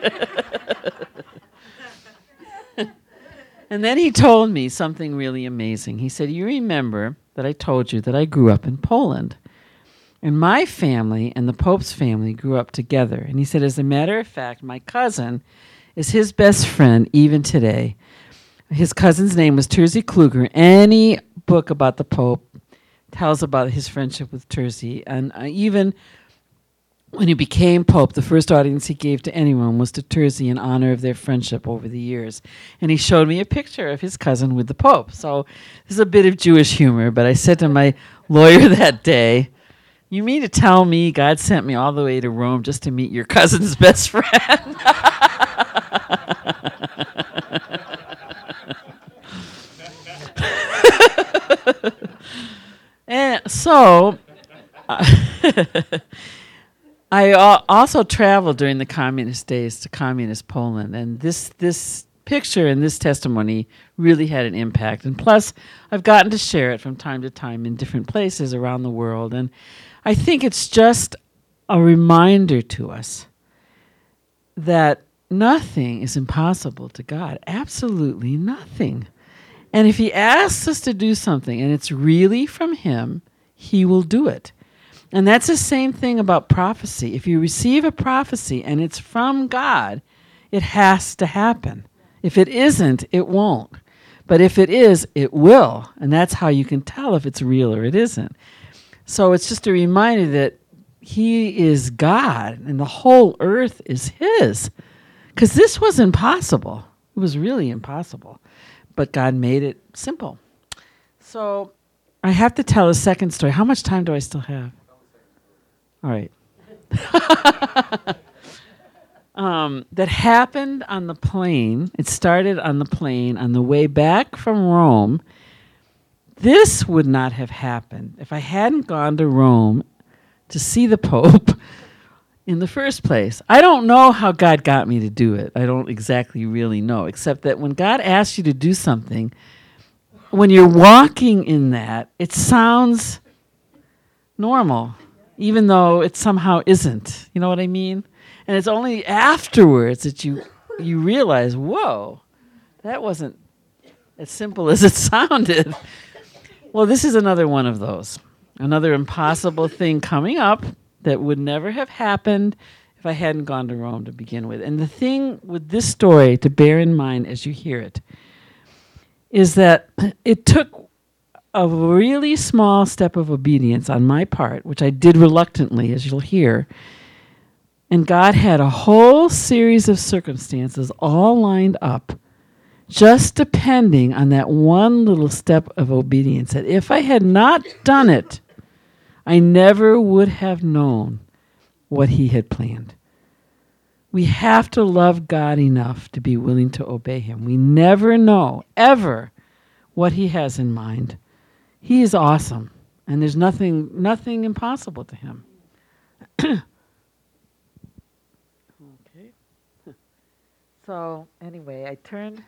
And then he told me something really amazing. He said, you remember that I told you that I grew up in Poland. And my family and the Pope's family grew up together. And he said, as a matter of fact, my cousin is his best friend even today. His cousin's name was Terzi Kluger. Any book about the Pope tells about his friendship with Terzi. And even when he became Pope, the first audience he gave to anyone was to Terzi in honor of their friendship over the years. And he showed me a picture of his cousin with the Pope. So this is a bit of Jewish humor. But I said to my lawyer that day, you mean to tell me God sent me all the way to Rome just to meet your cousin's best friend? And so I also traveled during the communist days to communist Poland, and this picture and this testimony really had an impact. And plus, I've gotten to share it from time to time in different places around the world, and I think it's just a reminder to us that nothing is impossible to God. Absolutely nothing. And if he asks us to do something and it's really from him, he will do it. And that's the same thing about prophecy. If you receive a prophecy and it's from God, it has to happen. If it isn't, it won't. But if it is, it will. And that's how you can tell if it's real or it isn't. So it's just a reminder that he is God and the whole earth is his. Because this was impossible. It was really impossible. But God made it simple. So I have to tell a second story. How much time do I still have? All right. That happened on the plane. It started on the plane on the way back from Rome. This would not have happened if I hadn't gone to Rome to see the Pope in the first place. I don't know how God got me to do it. I don't exactly really know, except that when God asks you to do something, when you're walking in that, it sounds normal, even though it somehow isn't. You know what I mean? And it's only afterwards that you realize, whoa, that wasn't as simple as it sounded. Well, this is another one of those. Another impossible thing coming up that would never have happened if I hadn't gone to Rome to begin with. And the thing with this story to bear in mind as you hear it is that it took a really small step of obedience on my part, which I did reluctantly, as you'll hear. And God had a whole series of circumstances all lined up, just depending on that one little step of obedience. That if I had not done it, I never would have known what He had planned. We have to love God enough to be willing to obey Him. We never know, ever, what He has in mind. He is awesome, and there's nothing impossible to Him. Okay. So anyway, I turned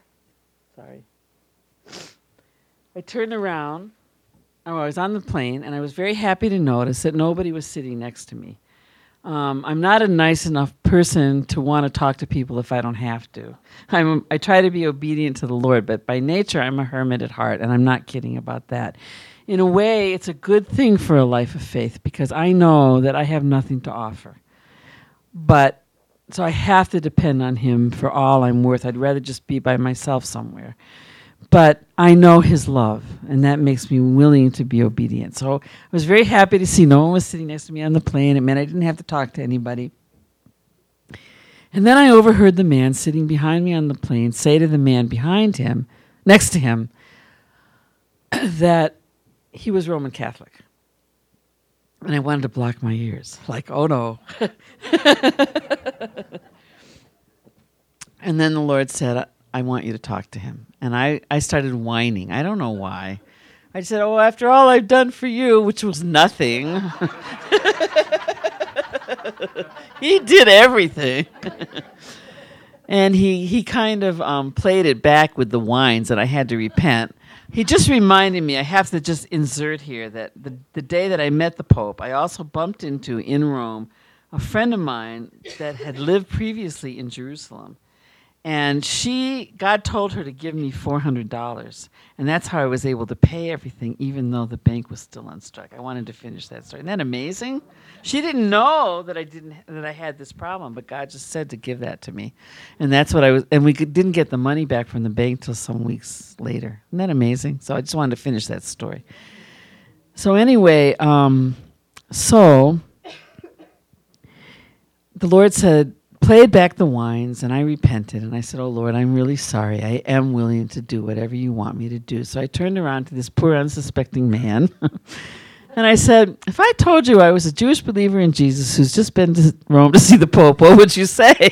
around. I was on the plane, and I was very happy to notice that nobody was sitting next to me. I'm not a nice enough person to want to talk to people if I don't have to. I try to be obedient to the Lord, but by nature, I'm a hermit at heart, and I'm not kidding about that. In a way, it's a good thing for a life of faith because I know that I have nothing to offer. But so I have to depend on Him for all I'm worth. I'd rather just be by myself somewhere. But I know His love, and that makes me willing to be obedient. So I was very happy to see no one was sitting next to me on the plane. It meant I didn't have to talk to anybody. And then I overheard the man sitting behind me on the plane say to the man next to him, that he was Roman Catholic. And I wanted to block my ears, like, oh no. And then the Lord said, I want you to talk to him. And I started whining. I don't know why. I said, oh, after all I've done for you, which was nothing. He did everything. And he kind of played it back with the whines that I had to repent. He just reminded me, I have to just insert here, that the day that I met the Pope, I also bumped into, in Rome, a friend of mine that had lived previously in Jerusalem. And God told her to give me $400. And that's how I was able to pay everything, even though the bank was still unstruck. I wanted to finish that story. Isn't that amazing? She didn't know that I had this problem, but God just said to give that to me. And that's what and we didn't get the money back from the bank till some weeks later. Isn't that amazing? So I just wanted to finish that story. So anyway, so the Lord said, played back the whines, and I repented, and I said, oh, Lord, I'm really sorry. I am willing to do whatever you want me to do. So I turned around to this poor, unsuspecting man, and I said, if I told you I was a Jewish believer in Jesus who's just been to Rome to see the Pope, what would you say?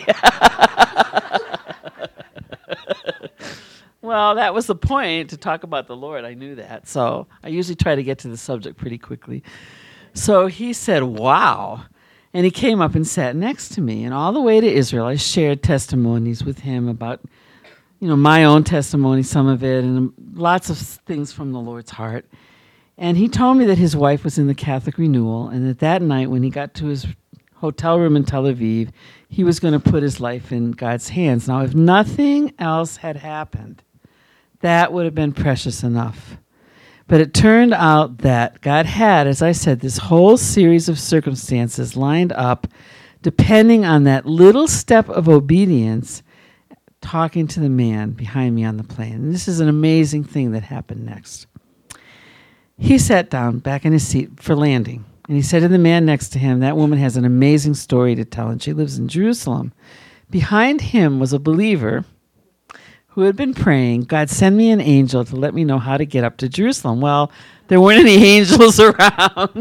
Well, that was the point, to talk about the Lord. I knew that. So I usually try to get to the subject pretty quickly. So he said, wow. And he came up and sat next to me. And all the way to Israel, I shared testimonies with him about, my own testimony, some of it, and lots of things from the Lord's heart. And he told me that his wife was in the Catholic Renewal, and that night when he got to his hotel room in Tel Aviv, he was going to put his life in God's hands. Now, if nothing else had happened, that would have been precious enough. But it turned out that God had, as I said, this whole series of circumstances lined up depending on that little step of obedience, talking to the man behind me on the plane. And this is an amazing thing that happened next. He sat down back in his seat for landing, and he said to the man next to him, that woman has an amazing story to tell, and she lives in Jerusalem. Behind him was a believer who had been praying, God, send me an angel to let me know how to get up to Jerusalem. Well, there weren't any angels around.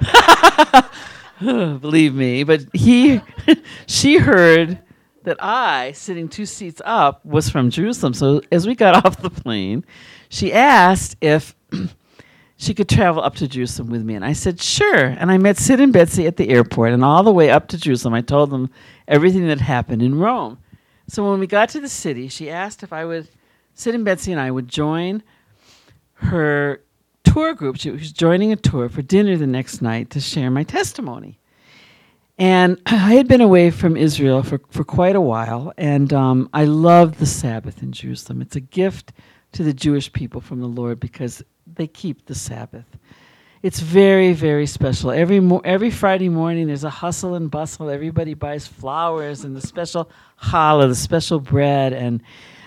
Believe me. But she heard that I, sitting 2 seats up, was from Jerusalem. So as we got off the plane, she asked if she could travel up to Jerusalem with me. And I said, sure. And I met Sid and Betsy at the airport. And all the way up to Jerusalem, I told them everything that happened in Rome. So when we got to the city, she asked if Sid and Betsy and I would join her tour group. She was joining a tour for dinner the next night to share my testimony. And I had been away from Israel for quite a while, and I loved the Sabbath in Jerusalem. It's a gift to the Jewish people from the Lord because they keep the Sabbath. It's very, very special. Every Friday morning, there's a hustle and bustle. Everybody buys flowers and the special challah, the special bread, and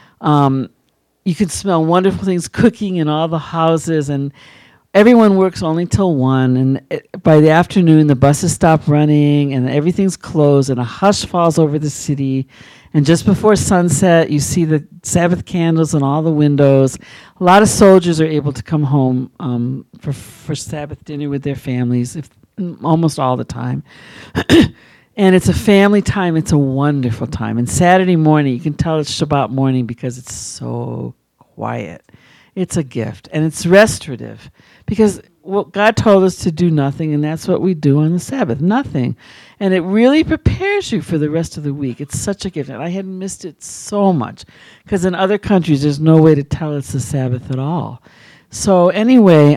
you can smell wonderful things cooking in all the houses, and everyone works only till 1, and by the afternoon, the buses stop running, and everything's closed, and a hush falls over the city. And just before sunset, you see the Sabbath candles in all the windows. A lot of soldiers are able to come home for Sabbath dinner with their families, almost all the time. And it's a family time. It's a wonderful time. And Saturday morning, you can tell it's Shabbat morning because it's so quiet. It's a gift, and it's restorative because God told us to do nothing, and that's what we do on the Sabbath, nothing. And it really prepares you for the rest of the week. It's such a gift, and I had missed it so much because in other countries, there's no way to tell it's the Sabbath at all. So anyway,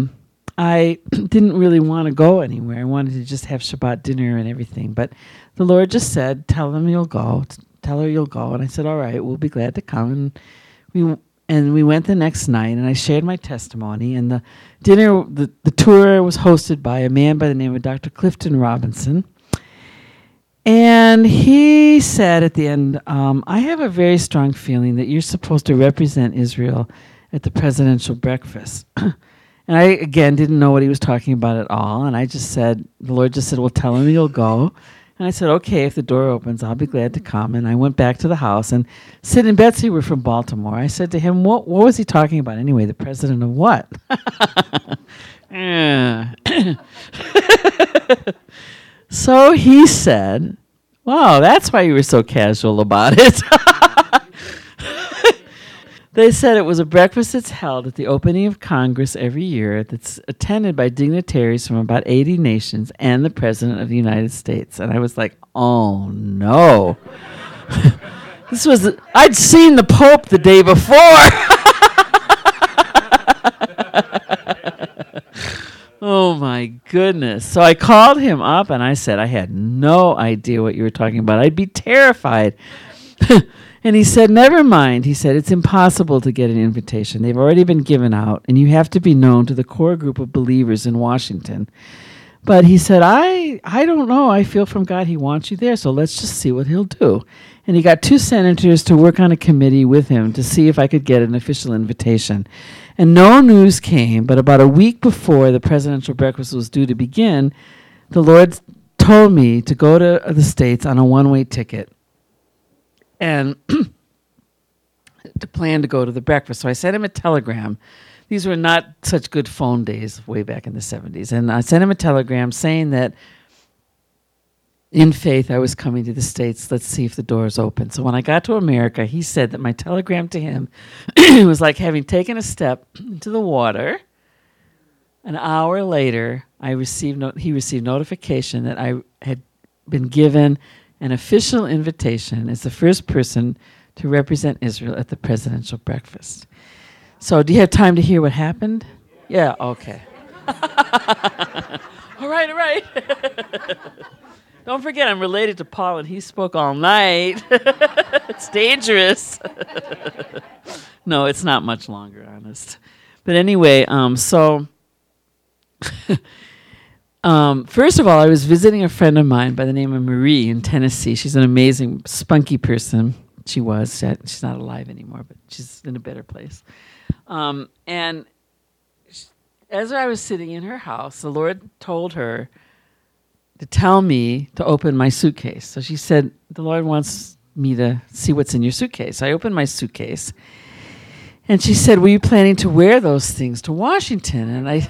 I didn't really want to go anywhere. I wanted to just have Shabbat dinner and everything, but the Lord just said, tell them you'll go, tell her you'll go. And I said, all right, we'll be glad to come. And we went the next night, and I shared my testimony. And the dinner, the tour was hosted by a man by the name of Dr. Clifton Robinson. And he said at the end, I have a very strong feeling that you're supposed to represent Israel at the presidential breakfast. And I, again, didn't know what he was talking about at all. And I just said, the Lord just said, well, tell him you'll go. And I said, okay, if the door opens, I'll be glad to come. And I went back to the house, and Sid and Betsy were from Baltimore. I said to him, what was he talking about anyway? The president of what? So he said, wow, that's why you were so casual about it. They said it was a breakfast that's held at the opening of Congress every year that's attended by dignitaries from about 80 nations and the President of the United States. And I was like, oh, no. I'd seen the Pope the day before. Oh, my goodness. So I called him up, and I said, I had no idea what you were talking about. I'd be terrified. And he said, never mind. He said, it's impossible to get an invitation. They've already been given out, and you have to be known to the core group of believers in Washington. But he said, I don't know. I feel from God he wants you there, so let's just see what he'll do. And he got 2 senators to work on a committee with him to see if I could get an official invitation. And no news came, but about a week before the presidential breakfast was due to begin, the Lord told me to go to the States on a one-way ticket and to plan to go to the breakfast. So I sent him a telegram. These were not such good phone days way back in the 70s. And I sent him a telegram saying that in faith I was coming to the States. Let's see if the doors open. So when I got to America, he said that my telegram to him was like having taken a step into the water. An hour later, he received notification that I had been given an official invitation as the first person to represent Israel at the presidential breakfast. So do you have time to hear what happened? Yeah, okay. All right. Don't forget, I'm related to Paul, and he spoke all night. It's dangerous. No, it's not much longer, honest. But anyway, first of all, I was visiting a friend of mine by the name of Marie in Tennessee. She's an amazing, spunky person. She was. She's not alive anymore, but she's in a better place. And as I was sitting in her house, the Lord told her to tell me to open my suitcase. So she said, the Lord wants me to see what's in your suitcase. I opened my suitcase. And she said, were you planning to wear those things to Washington? And I...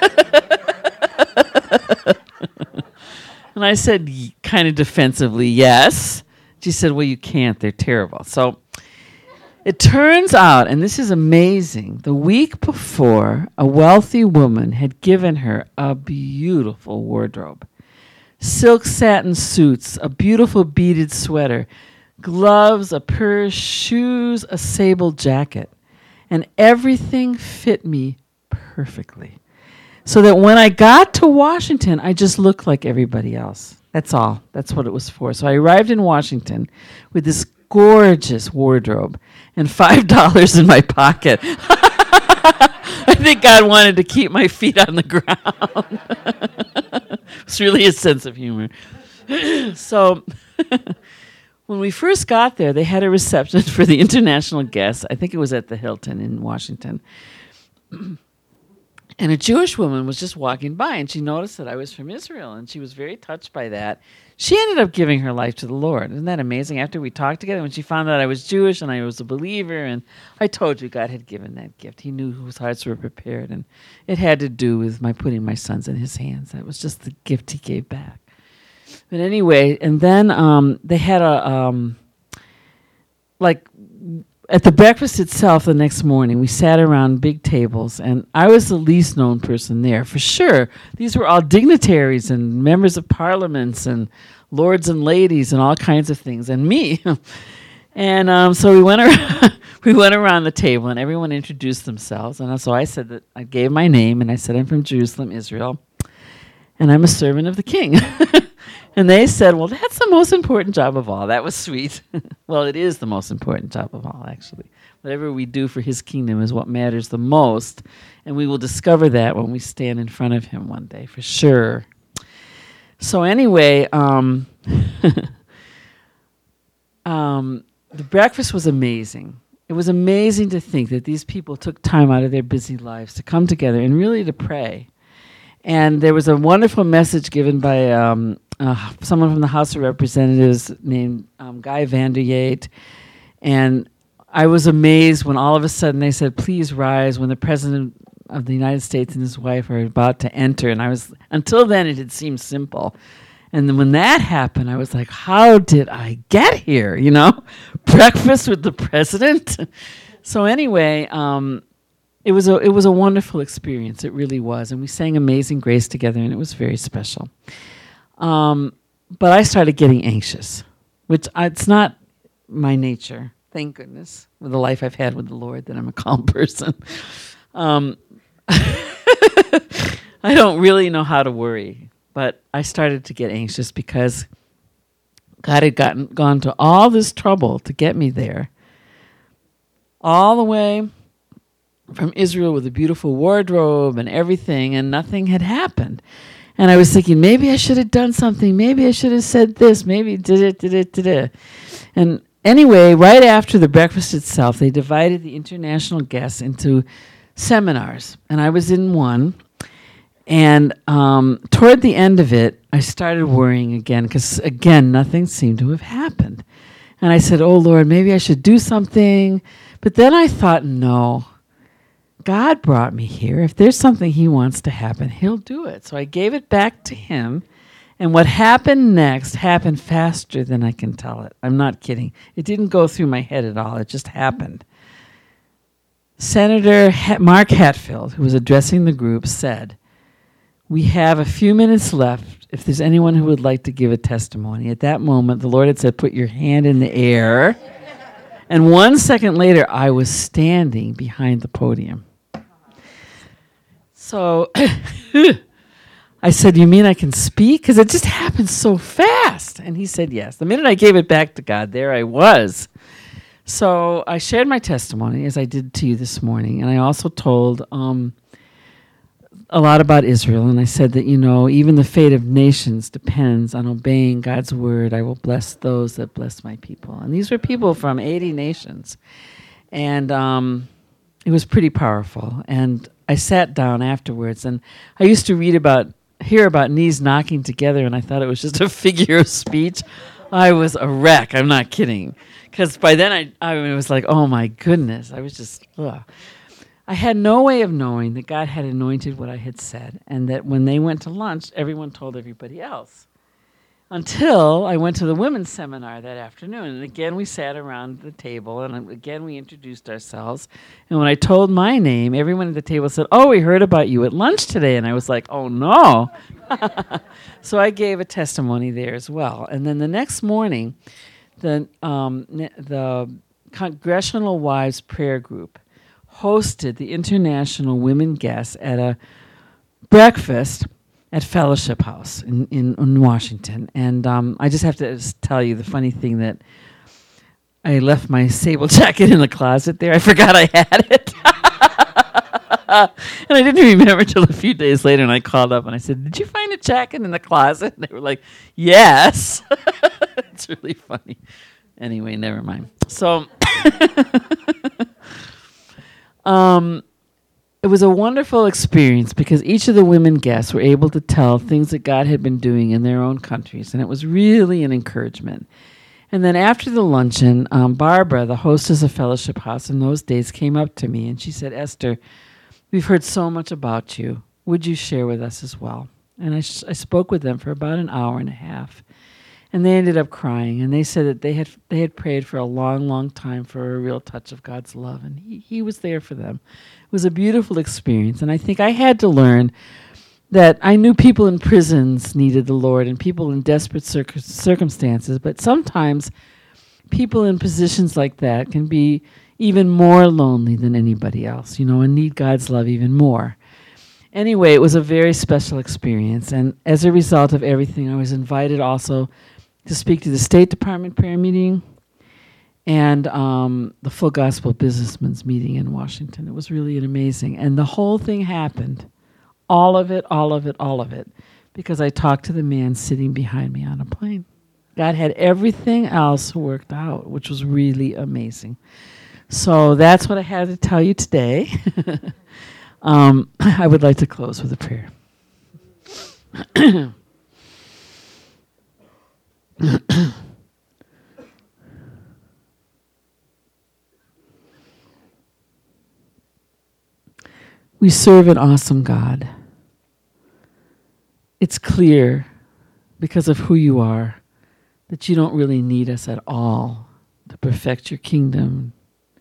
And I said, kind of defensively, yes. She said, well, you can't. They're terrible. So it turns out, and this is amazing, the week before, a wealthy woman had given her a beautiful wardrobe. Silk satin suits, a beautiful beaded sweater, gloves, a purse, shoes, a sable jacket. And everything fit me perfectly. So that when I got to Washington, I just looked like everybody else. That's all. That's what it was for. So I arrived in Washington with this gorgeous wardrobe and $5 in my pocket. I think God wanted to keep my feet on the ground. It's really a sense of humor. So when we first got there, they had a reception for the international guests. I think it was at the Hilton in Washington. And a Jewish woman was just walking by, and she noticed that I was from Israel, and she was very touched by that. She ended up giving her life to the Lord. Isn't that amazing? After we talked together, when she found out I was Jewish and I was a believer, and I told you God had given that gift. He knew whose hearts were prepared, and it had to do with my putting my sons in his hands. That was just the gift he gave back. But anyway, and then they had at the breakfast itself the next morning, we sat around big tables, and I was the least known person there, for sure. These were all dignitaries and members of parliaments and lords and ladies and all kinds of things, and me. And so we went around, we went around the table, and everyone introduced themselves. And so I said that I gave my name, and I said I'm from Jerusalem, Israel, and I'm a servant of the king. And they said, well, that's the most important job of all. That was sweet. Well, it is the most important job of all, actually. Whatever we do for his kingdom is what matters the most. And we will discover that when we stand in front of him one day, for sure. So anyway, the breakfast was amazing. It was amazing to think that these people took time out of their busy lives to come together and really to pray. And there was a wonderful message given by someone from the House of Representatives named Guy Vanderyaet. And I was amazed when all of a sudden they said, please rise, when the President of the United States and his wife are about to enter. And until then it had seemed simple. And then when that happened, I was like, how did I get here? Breakfast with the President? So anyway, it was a wonderful experience. It really was. And we sang Amazing Grace together, and it was very special. But I started getting anxious, which it's not my nature, thank goodness, with the life I've had with the Lord, that I'm a calm person. I don't really know how to worry, but I started to get anxious because God had gone to all this trouble to get me there, all the way from Israel with a beautiful wardrobe and everything, and nothing had happened. And I was thinking, maybe I should have done something. Maybe I should have said this. Maybe did it. And anyway, right after the breakfast itself, they divided the international guests into seminars. And I was in one. And toward the end of it, I started worrying again because, again, nothing seemed to have happened. And I said, oh, Lord, maybe I should do something. But then I thought, no. God brought me here. If there's something he wants to happen, he'll do it. So I gave it back to him. And what happened next happened faster than I can tell it. I'm not kidding. It didn't go through my head at all. It just happened. Senator Mark Hatfield, who was addressing the group, said, we have a few minutes left if there's anyone who would like to give a testimony. At that moment, the Lord had said, put your hand in the air. And 1 second later, I was standing behind the podium. So I said, you mean I can speak? Because it just happened so fast. And he said, yes. The minute I gave it back to God, there I was. So I shared my testimony, as I did to you this morning. And I also told a lot about Israel. And I said that, even the fate of nations depends on obeying God's word. I will bless those that bless my people. And these were people from 80 nations. And it was pretty powerful. And I sat down afterwards, and I used to hear about knees knocking together, and I thought it was just a figure of speech. I was a wreck. I'm not kidding. Because by then I was like, oh my goodness. I was just, ugh. I had no way of knowing that God had anointed what I had said, and that when they went to lunch, everyone told everybody else. Until I went to the women's seminar that afternoon. And again, we sat around the table, and again, we introduced ourselves. And when I told my name, everyone at the table said, oh, we heard about you at lunch today. And I was like, oh, no. So I gave a testimony there as well. And then the next morning, the Congressional Wives Prayer Group hosted the international women guests at a breakfast at Fellowship House in Washington. And I just have to tell you the funny thing that I left my sable jacket in the closet there. I forgot I had it. And I didn't remember till a few days later, and I called up and I said, "Did you find a jacket in the closet?" And they were like, "Yes." It's really funny. Anyway, never mind. So it was a wonderful experience because each of the women guests were able to tell things that God had been doing in their own countries, and it was really an encouragement. And then after the luncheon, Barbara, the hostess of Fellowship House in those days, came up to me and she said, "Esther, we've heard so much about you. Would you share with us as well?" And I spoke with them for about an hour and a half. And they ended up crying. And they said that they had prayed for a long, long time for a real touch of God's love. And he was there for them. It was a beautiful experience. And I think I had to learn that I knew people in prisons needed the Lord and people in desperate circumstances. But sometimes people in positions like that can be even more lonely than anybody else, and need God's love even more. Anyway, it was a very special experience. And as a result of everything, I was invited also to speak to the State Department prayer meeting and the Full Gospel Businessmen's meeting in Washington. It was really amazing. And the whole thing happened, all of it, because I talked to the man sitting behind me on a plane. God had everything else worked out, which was really amazing. So that's what I had to tell you today. I would like to close with a prayer. We serve an awesome God. It's clear, because of who you are, that you don't really need us at all to perfect your kingdom,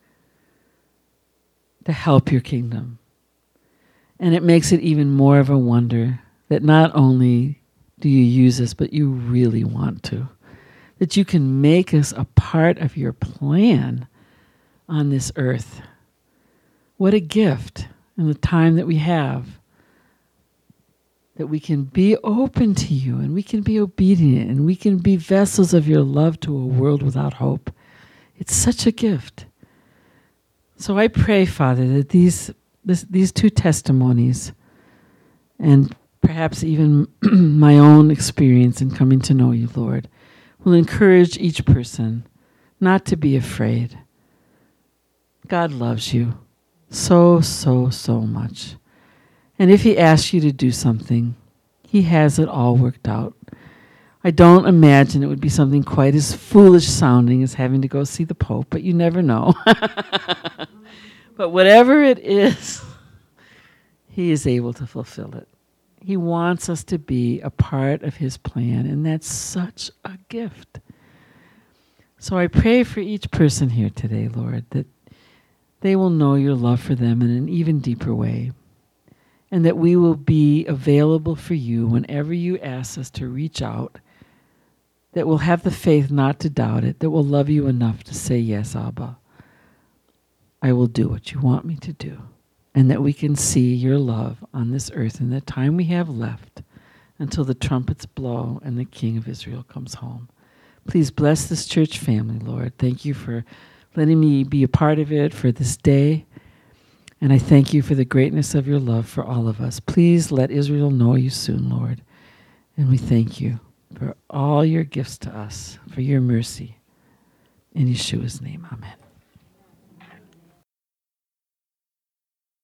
to help your kingdom. And it makes it even more of a wonder that not only do you use us, but you really want to. That you can make us a part of your plan on this earth. What a gift in the time that we have. That we can be open to you and we can be obedient and we can be vessels of your love to a world without hope. It's such a gift. So I pray, Father, that these two testimonies and perhaps even my own experience in coming to know you, Lord, will encourage each person not to be afraid. God loves you so, so, so much. And if he asks you to do something, he has it all worked out. I don't imagine it would be something quite as foolish sounding as having to go see the Pope, but you never know. But whatever it is, he is able to fulfill it. He wants us to be a part of his plan, and that's such a gift. So I pray for each person here today, Lord, that they will know your love for them in an even deeper way, and that we will be available for you whenever you ask us to reach out, that we'll have the faith not to doubt it, that we'll love you enough to say, yes, Abba, I will do what you want me to do. And that we can see your love on this earth in the time we have left until the trumpets blow and the King of Israel comes home. Please bless this church family, Lord. Thank you for letting me be a part of it for this day. And I thank you for the greatness of your love for all of us. Please let Israel know you soon, Lord. And we thank you for all your gifts to us, for your mercy. In Yeshua's name, amen.